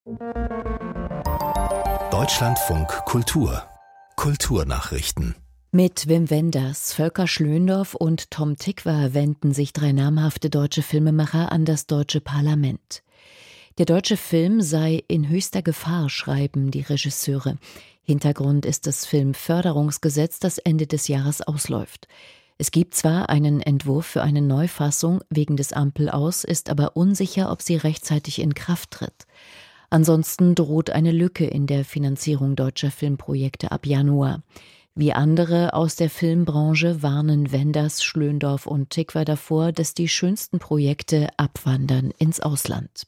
Deutschlandfunk Kultur Kulturnachrichten. Mit Wim Wenders, Volker Schlöndorff und Tom Tykwer wenden sich 3 namhafte deutsche Filmemacher an das deutsche Parlament. Der deutsche Film sei in höchster Gefahr, schreiben die Regisseure. Hintergrund ist das Filmförderungsgesetz, das Ende des Jahres ausläuft. Es gibt zwar einen Entwurf für eine Neufassung, wegen des Ampelaus ist aber unsicher, ob sie rechtzeitig in Kraft tritt. Ansonsten droht eine Lücke in der Finanzierung deutscher Filmprojekte ab Januar. Wie andere aus der Filmbranche warnen Wenders, Schlöndorff und Tykwer davor, dass die schönsten Projekte abwandern ins Ausland.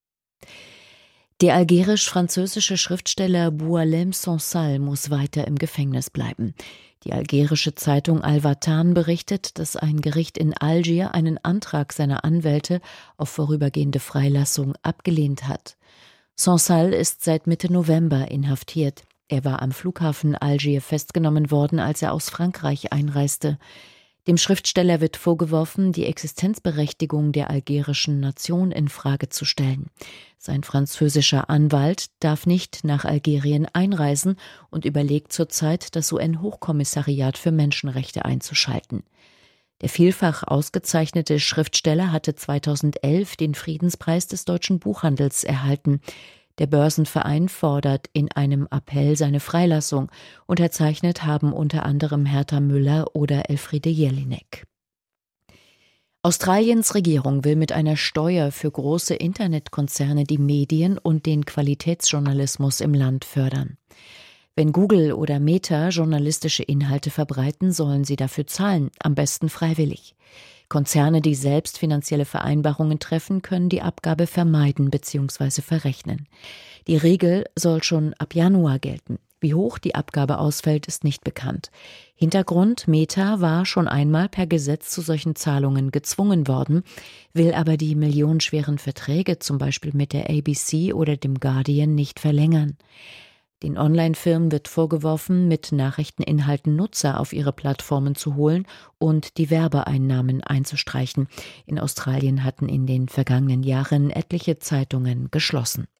Der algerisch-französische Schriftsteller Boualem Sansal muss weiter im Gefängnis bleiben. Die algerische Zeitung Al-Watan berichtet, dass ein Gericht in Algier einen Antrag seiner Anwälte auf vorübergehende Freilassung abgelehnt hat. Sansal ist seit Mitte November inhaftiert. Er war am Flughafen Algier festgenommen worden, als er aus Frankreich einreiste. Dem Schriftsteller wird vorgeworfen, die Existenzberechtigung der algerischen Nation in Frage zu stellen. Sein französischer Anwalt darf nicht nach Algerien einreisen und überlegt zurzeit, das UN-Hochkommissariat für Menschenrechte einzuschalten. Der vielfach ausgezeichnete Schriftsteller hatte 2011 den Friedenspreis des deutschen Buchhandels erhalten. Der Börsenverein fordert in einem Appell seine Freilassung. Unterzeichnet haben unter anderem Herta Müller oder Elfriede Jelinek. Australiens Regierung will mit einer Steuer für große Internetkonzerne die Medien und den Qualitätsjournalismus im Land fördern. Wenn Google oder Meta journalistische Inhalte verbreiten, sollen sie dafür zahlen, am besten freiwillig. Konzerne, die selbst finanzielle Vereinbarungen treffen, können die Abgabe vermeiden bzw. verrechnen. Die Regel soll schon ab Januar gelten. Wie hoch die Abgabe ausfällt, ist nicht bekannt. Hintergrund: Meta war schon einmal per Gesetz zu solchen Zahlungen gezwungen worden, will aber die millionenschweren Verträge, zum Beispiel mit der ABC oder dem Guardian, nicht verlängern. Den Online-Firmen wird vorgeworfen, mit Nachrichteninhalten Nutzer auf ihre Plattformen zu holen und die Werbeeinnahmen einzustreichen. In Australien hatten in den vergangenen Jahren etliche Zeitungen geschlossen.